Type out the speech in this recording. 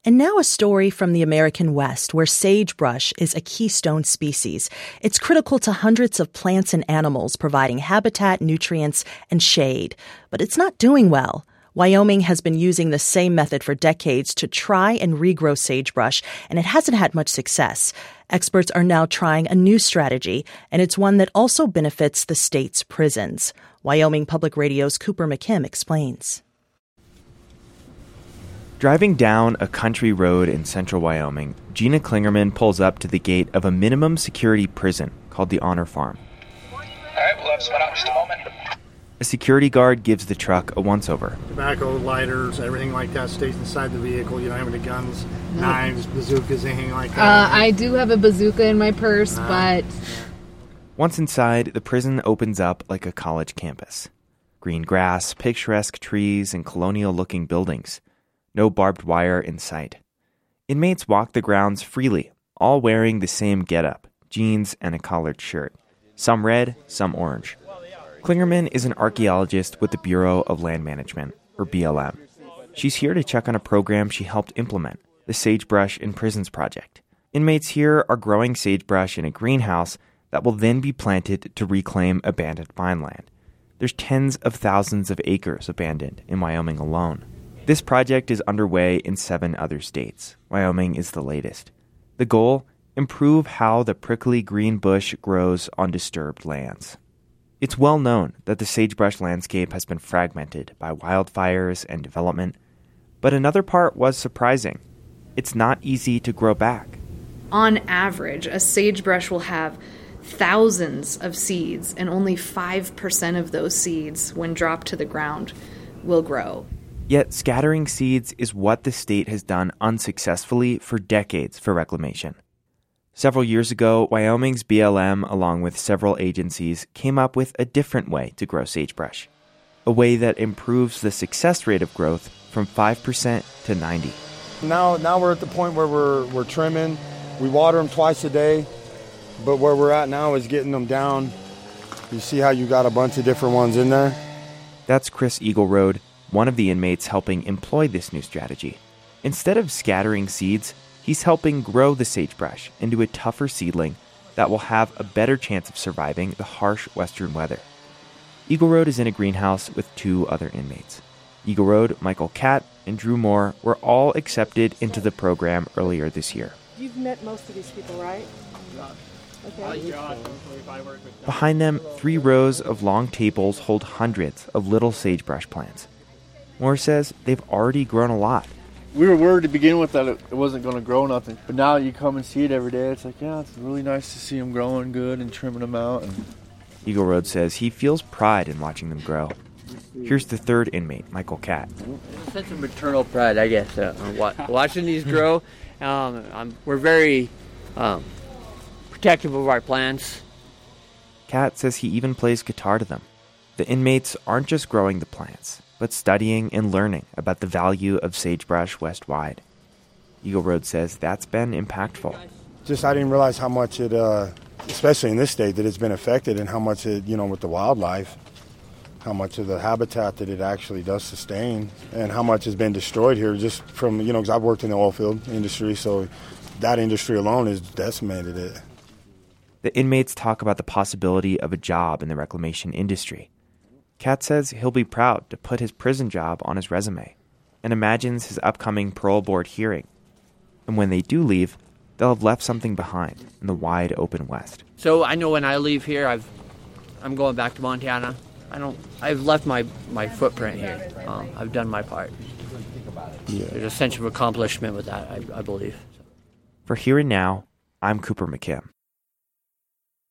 And now a story from the American West, where sagebrush is a keystone species. It's critical to hundreds of plants and animals, providing habitat, nutrients, and shade. But it's not doing well. Wyoming has been using the same method for decades to try and regrow sagebrush, and it hasn't had much success. Experts are now trying a new strategy, and it's one that also benefits the state's prisons. Wyoming Public Radio's Cooper McKim explains. Driving down a country road in central Wyoming, Gina Klingerman pulls up to the gate of a minimum security prison called the Honor Farm. All right, we'll have someone out in just a moment. A security guard gives the truck a once-over. Tobacco, lighters, everything like that stays inside the vehicle. You don't have any guns, knives, bazookas, anything like that. I do have a bazooka in my purse, but... Once inside, the prison opens up like a college campus. Green grass, picturesque trees, and colonial-looking buildings. No barbed wire in sight. Inmates walk the grounds freely, all wearing the same getup, jeans and a collared shirt. Some red, some orange. Klingerman is an archaeologist with the Bureau of Land Management, or BLM. She's here to check on a program she helped implement, the Sagebrush in Prisons Project. Inmates here are growing sagebrush in a greenhouse that will then be planted to reclaim abandoned vineland. There's tens of thousands of acres abandoned in Wyoming alone. This project is underway in 7 other states. Wyoming is the latest. The goal? Improve how the prickly green bush grows on disturbed lands. It's well known that the sagebrush landscape has been fragmented by wildfires and development, but another part was surprising. It's not easy to grow back. On average, a sagebrush will have thousands of seeds, and only 5% of those seeds, when dropped to the ground, will grow. Yet scattering seeds is what the state has done unsuccessfully for decades for reclamation. Several years ago, Wyoming's BLM, along with several agencies, came up with a different way to grow sagebrush, a way that improves the success rate of growth from 5% to 90%. Now we're at the point where we're trimming. We water them twice a day, but where we're at now is getting them down. You see how you got a bunch of different ones in there? That's Chris Eagleroad, one of the inmates helping employ this new strategy. Instead of scattering seeds, he's helping grow the sagebrush into a tougher seedling that will have a better chance of surviving the harsh western weather. Eagleroad is in a greenhouse with 2 other inmates. Eagleroad, Michael Catt, and Drew Moore were all accepted into the program earlier this year. You've met most of these people, right? Okay. Behind them, 3 rows of long tables hold hundreds of little sagebrush plants. Moore says they've already grown a lot. We were worried to begin with that it wasn't going to grow nothing. But now you come and see it every day. It's like, yeah, it's really nice to see them growing good and trimming them out. Eagleroad says he feels pride in watching them grow. Here's the 3rd inmate, Michael Catt. A sense of maternal pride, I guess, watching these grow. We're very protective of our plants. Catt says he even plays guitar to them. The inmates aren't just growing the plants, but studying and learning about the value of sagebrush west-wide. Eagleroad says that's been impactful. I didn't realize how much it, especially in this state, that it's been affected, and how much it, with the wildlife, how much of the habitat that it actually does sustain, and how much has been destroyed here just from, because I've worked in the oil field industry, so that industry alone has decimated it. The inmates talk about the possibility of a job in the reclamation industry. Catt says he'll be proud to put his prison job on his resume and imagines his upcoming parole board hearing. And when they do leave, they'll have left something behind in the wide open West. So I know when I leave here, I'm going back to Montana. I've left my footprint here. I've done my part. Yeah. There's a sense of accomplishment with that, I believe. For Here and Now, I'm Cooper McKim.